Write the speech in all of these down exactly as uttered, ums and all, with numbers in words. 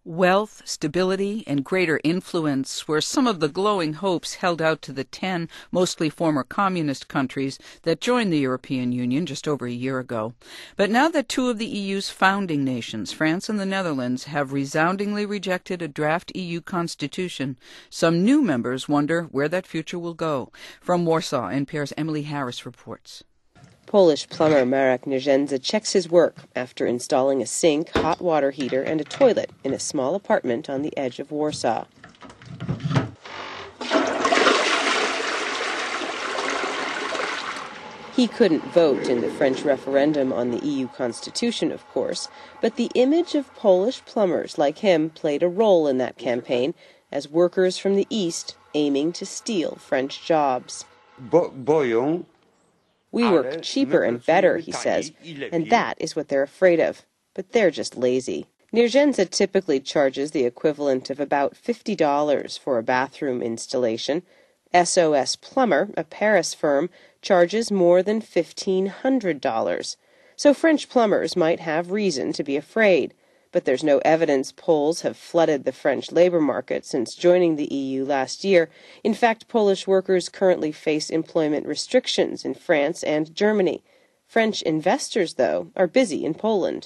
Wealth, stability, and greater influence were some of the glowing hopes held out to the ten, mostly former communist countries that joined the European Union just over a year ago. But now that two of the E U's founding nations, France and the Netherlands, have resoundingly rejected a draft E U constitution, some new members wonder where that future will go. From Warsaw, N P R's Emily Harris reports. Polish plumber Marek Nierzenza checks his work after installing a sink, hot water heater, and a toilet in a small apartment on the edge of Warsaw. He couldn't vote in the French referendum on the E U constitution, of course, but the image of Polish plumbers like him played a role in that campaign as workers from the East aiming to steal French jobs. Bo- boją We work cheaper and better, he says, and that is what they're afraid of. But they're just lazy. Nierzenza typically charges the equivalent of about fifty dollars for a bathroom installation. S O S Plumber, a Paris firm, charges more than fifteen hundred dollars. So French plumbers might have reason to be afraid. But there's no evidence Poles have flooded the French labor market since joining the E U last year. In fact, Polish workers currently face employment restrictions in France and Germany. French investors, though, are busy in Poland.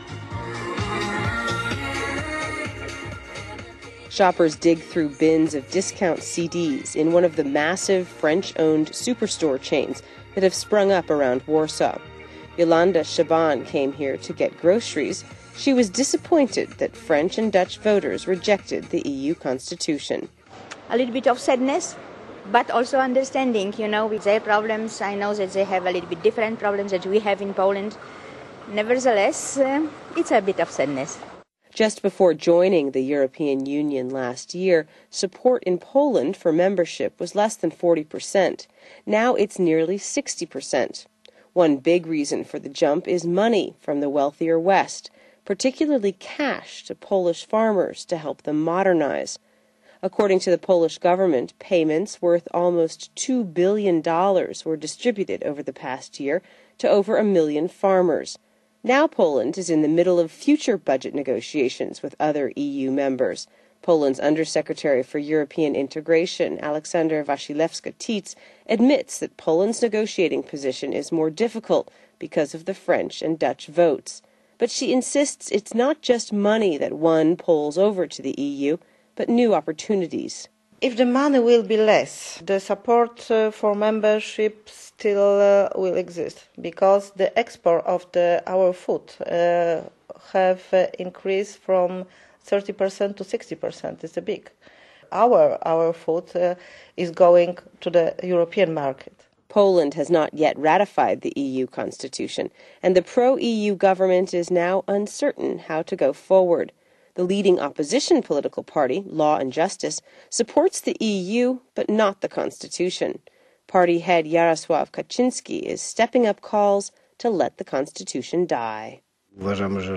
Shoppers dig through bins of discount C Ds in one of the massive French-owned superstore chains that have sprung up around Warsaw. Yolanda Shaban came here to get groceries. She was disappointed that French and Dutch voters rejected the E U constitution. A little bit of sadness, but also understanding, you know, with their problems. I know that they have a little bit different problems that we have in Poland. Nevertheless, uh, it's a bit of sadness. Just before joining the European Union last year, support in Poland for membership was less than forty percent. Now it's nearly sixty percent. One big reason for the jump is money from the wealthier West, particularly cash to Polish farmers to help them modernize. According to the Polish government, payments worth almost two billion dollars were distributed over the past year to over a million farmers. Now Poland is in the middle of future budget negotiations with other E U members. Poland's Undersecretary for European Integration, Aleksander Wasilewska-Tietz, admits that Poland's negotiating position is more difficult because of the French and Dutch votes. But she insists it's not just money that won Poles over to the E U, but new opportunities. If the money will be less, the support uh, for membership still uh, will exist, because the export of the, our food uh, have uh, increased from thirty percent to sixty percent. It's a big. Our, our food uh, is going to the European market. Poland has not yet ratified the E U constitution, and the pro-E U government is now uncertain how to go forward. The leading opposition political party, Law and Justice, supports the E U, but not the constitution. Party head Jarosław Kaczynski is stepping up calls to let the constitution die. We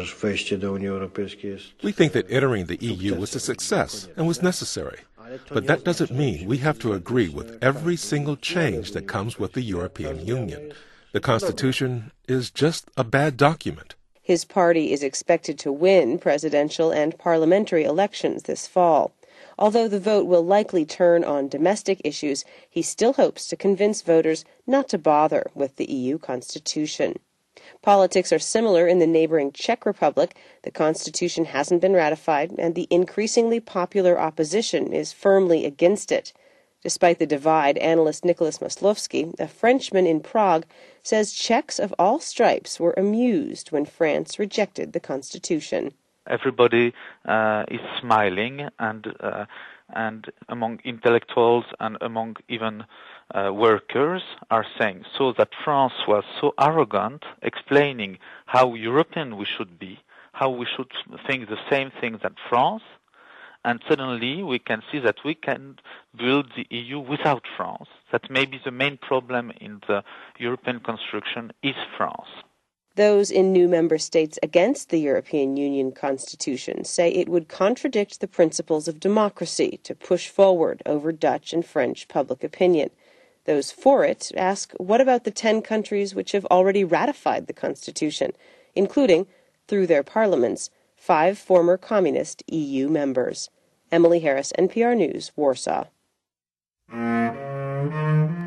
think that entering the E U was a success and was necessary. But that doesn't mean we have to agree with every single change that comes with the European Union. The Constitution is just a bad document. His party is expected to win presidential and parliamentary elections this fall. Although the vote will likely turn on domestic issues, he still hopes to convince voters not to bother with the E U Constitution. Politics are similar in the neighboring Czech Republic. The constitution hasn't been ratified, and the increasingly popular opposition is firmly against it. Despite the divide, analyst Nicholas Maslovsky, a Frenchman in Prague, says Czechs of all stripes were amused when France rejected the constitution. Everybody uh, is smiling, and uh, and among intellectuals and among even uh, workers are saying so that France was so arrogant, explaining how European we should be, how we should think the same thing that France, and suddenly we can see that we can build the E U without France. That maybe the main problem in the European construction is France. Those in new member states against the European Union Constitution say it would contradict the principles of democracy to push forward over Dutch and French public opinion. Those for it ask, what about the ten countries which have already ratified the Constitution, including, through their parliaments, five former communist E U members. Emily Harris, N P R News, Warsaw.